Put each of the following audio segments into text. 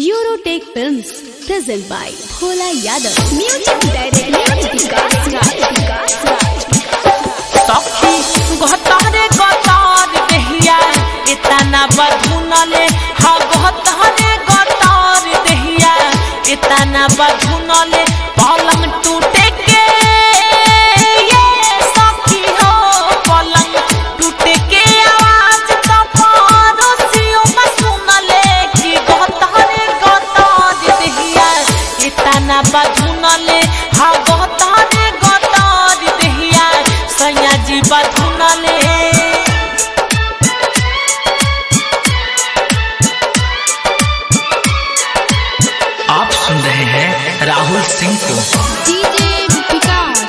Eurotech Films present by Bhola Yadav. Music director सखी गहतारे गतार देहिया इतना बधुनले हा गहतारे गतार देहिया इतना बधुनले पलंग टूटे के ये सखी हो पलंग टूटे के आवाज तो पड़ोसियों में सुनले कि गहतारे गतार देहिया इतना बधुनले हा गहतारे गतार देहिया सैया जी बधुनले। आप सुन रहे हैं राहुल सिंह को। DJ विकास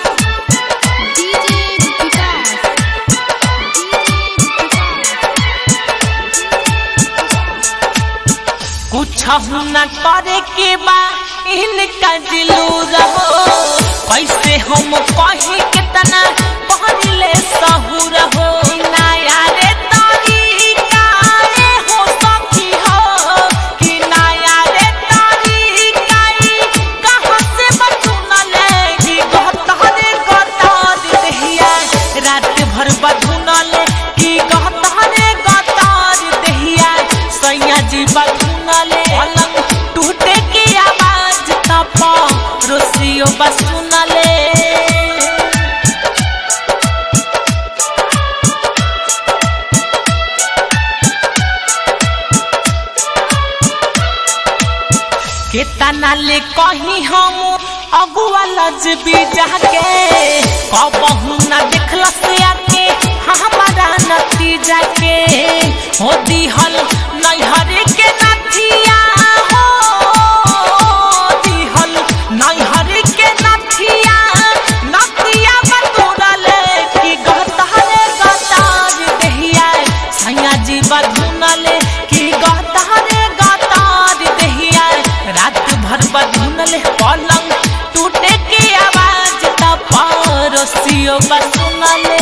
कुछ न करे के बा इनका दिलू रहो कैसे हम कहीं कितना पहले सहू रहो नया रे तरीका रे हो सखी हो कि नया रे तरीका कहाँ से बधुनले कि गहतारे गतार देहिया रात भर बधुनले कि गहतारे गतार देहिया सैया जी बधुनले पलंग टूटे की आवाज तप रोसियो बसुनले। केतना ले कहीं हम अगुआ लजबी जाके कबहू न देखला से आके हमारा नतीजा के हो दिहल नैहर के नथिया हो दिहल नैहर के नथिया नथिया बतुरले कि गहतारे गतार देहिया सैया जी बधुनले कि गहतारे गतार देहिया रात भर बधुनले पलंग टूटे की आवाज त पड़ोसियों बसुनले।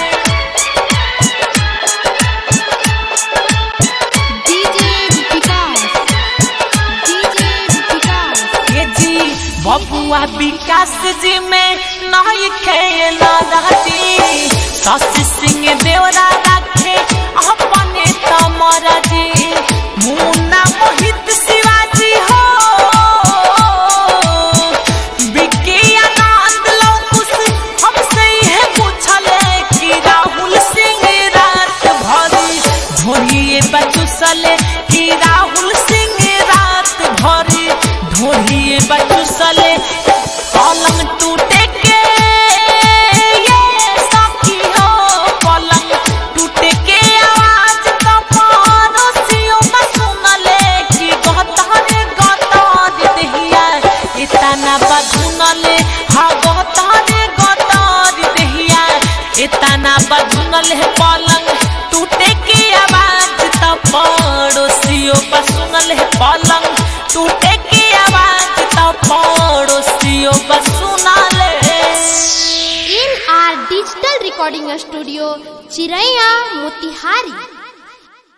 बबुआ विकास जी में नहीं खेला रहती शशि सिंह देवरा रखे अपने तमर जी मुन्ना मोहित शिवाजी हो विकी आनंद लोकुस हमसे यह पूछले कि राहुल सिंह रात भरी ढोलिए बचुसले कि राहुल सिंह रात भरी ढोलिए बचुसले पलंग टूटे के ये सखी हो पलंग टूटे के आवाज तो पड़ोसियों में सुनले कि गहतारे गतार देहिया इतना बधुनले हा गहतारे गतार देहिया इतना बधुनले पलंग टूटे के आवाज तो पड़ोसियों में सुनले पलंग टूटे के आवाज तो पड़ोसियों में सुनले। N R digital recording studio Chiraiya Motihari.